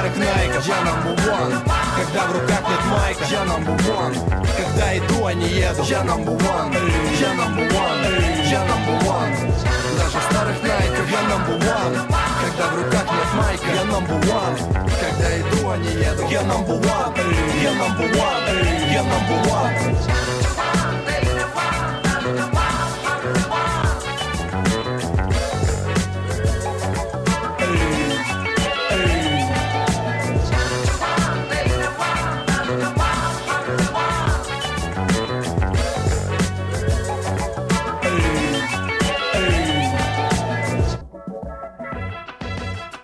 старых найков. Я number one. Когда в руках нет майка, я number one. Когда иду, а не еду, я number one. Я number one. Я number one.